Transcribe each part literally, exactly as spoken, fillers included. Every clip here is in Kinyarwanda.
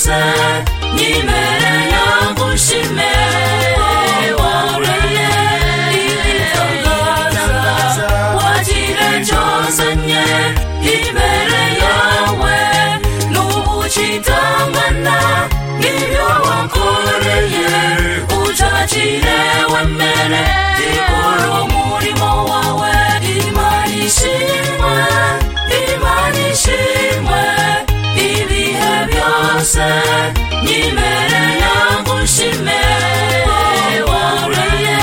byose nyimereye ngushime wareye ibitangaza wagira cyose nye imbere yawe n'ubucitangana n'ibyo wakoreye ucakire wemere ikora umurimo wawe Imana ishimwe Imana ishimwe ibihe byose nyimereye ngushime wareye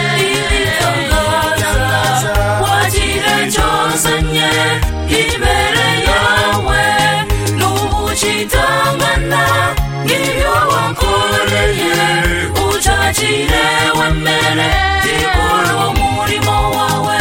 ibitangaza wagira cyose nye imbere yawe n'ubucitangana n'ibyo wakoreye ucakire wemere ikora umurimo wawe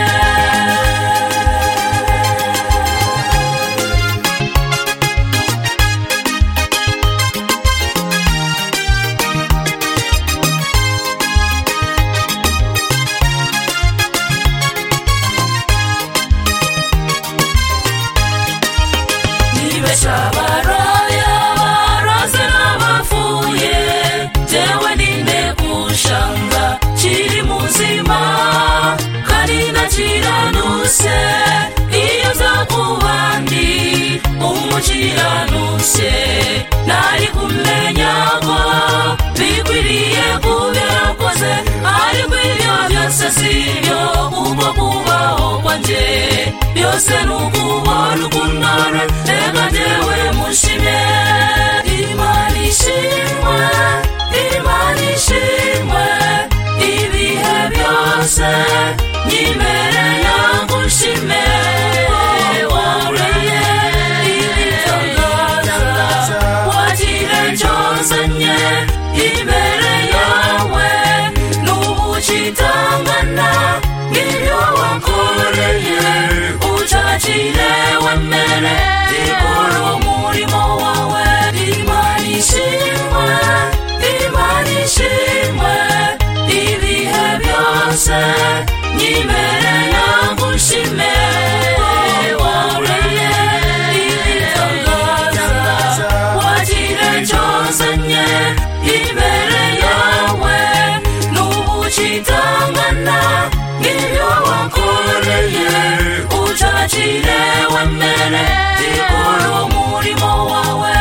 Shabaraya baraze n'abafuye jewe ninde kushanga kiri muzima kandi nakiranuse iyo zakubandi umukiranuse nari kumenya ko bikwiriye kubera koze ariko ibyo byose sibyo ubwo kubaho kwanje byose n'ukubona ukunara reka jewe mushime Imana ishimwe Imana ishimwe ibihe byose nyimereye ngushime wareye ibitangaza wagira cyose nye imbere yawe n'ubucitangana n'ibyo wakoreye ucakire wemere ikora umurimo wawe Imana ishimwe Imana ishimwe ibihe byose nyimereye ngushime wareye ibitangaza wagira cyose nye imbere yawe n'ubucitangana n'ibyo wakoreye ucakire wemere ikora umurimo wawe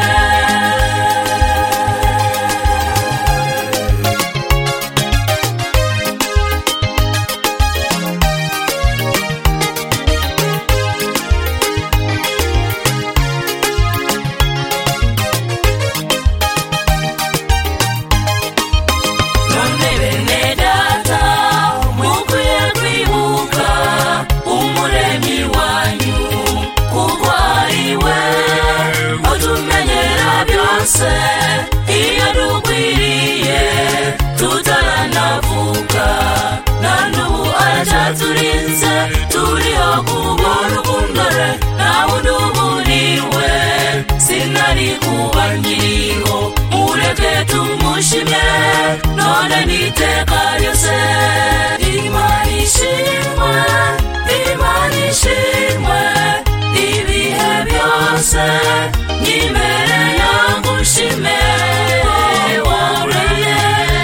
iyo dukwiriye tutaranavuka na n'ubu aracyaturinze turiho kubona ukundore nawe uduburiwe sinari kuba nkiriho mureke tumushime none n'iteka ryose Imana ishimwe Imana ishimwe ibihe byose nyimereye ngushime wareye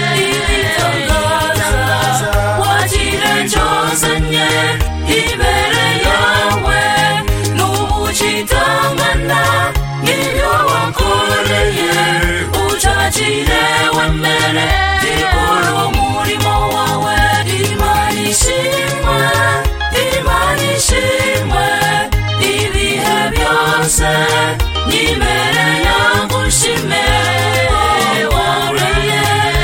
ibitangaza wagira cyose nye imbere yawe n'ubucitangana n'ibyo wakoreye ucakire wemere ikora umurimo wawe Imana ishimwe Imana ishimwe ibihe byose nyimereye ngushime wareye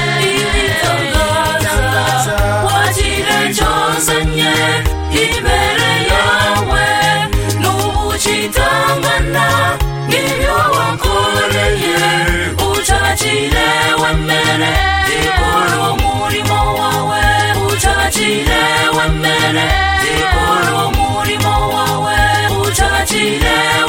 ibitangaza wagira cyose nye imbere yawe n'ubucitangana n'ibyo wakoreye ucakire wemere ikora umurimo wawe ucakire wemere ikora umurimo wawe ucakire